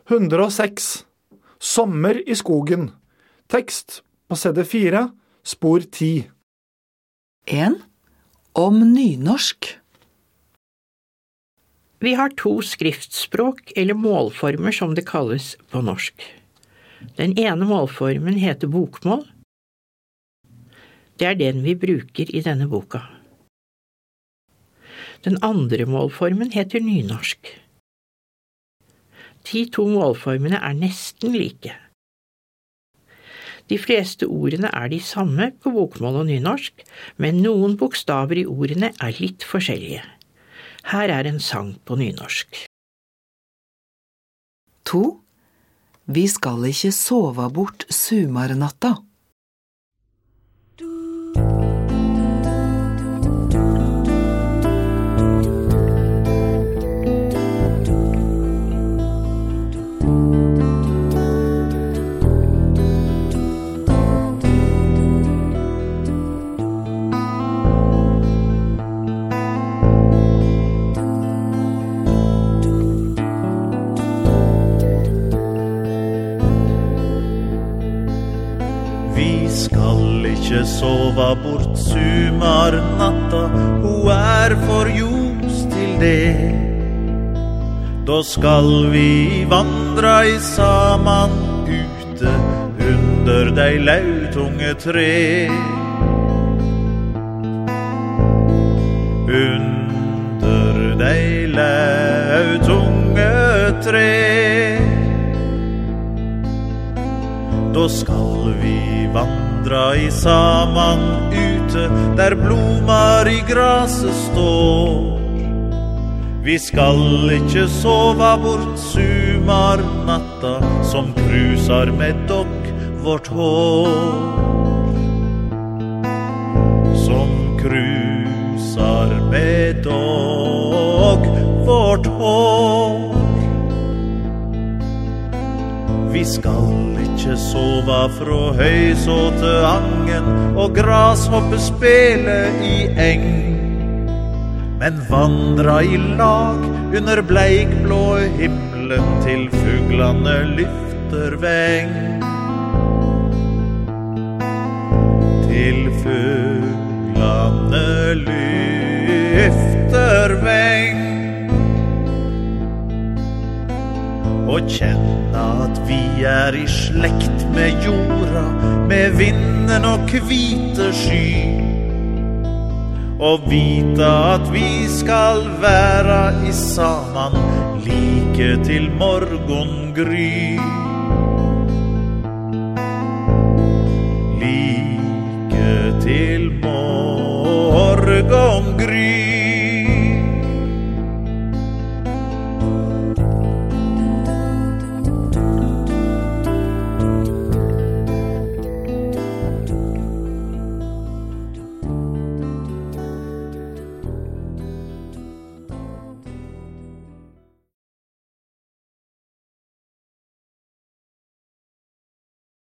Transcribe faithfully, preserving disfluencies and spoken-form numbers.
hundre og seks. Sommer i skogen. Tekst på side fire, spor ti. en. Om nynorsk. Vi har to skriftspråk eller målformer som det kalles på norsk. Den ene målformen heter bokmål. Det er den vi bruker i denne boka. Den andre målformen heter nynorsk. De to målformene er nesten like. De fleste ordene er de samme på bokmål og nynorsk, men noen bokstaver i ordene er litt forskjellige. Her er en sang på nynorsk. to. Vi skal ikke sove bort sumarnatta. Ikke sova bort sumarnatta, hun er for ljus til det. Da skal vi vandra i saman ute under de lautunge tre. Under de lautunge tre. Da skal vi vandra i saman ute, der blomar i graset står. Vi skal ikke sova bort sumarnatta, som krusar med dokk vårt hår. Som krusar med dokk vårt hår. Vi skal ikke sova fra høys og til angen, og grashoppe spele i eng. Men vandra i lag under bleikblå himmelen til fuglane lyfter veng. Til fuglane lyfter veng. Og kjenne at vi er i slekt med jorda, med vinden og kvite sky. Og vite at vi skal være i saman like til morgongry. Like til morgongry.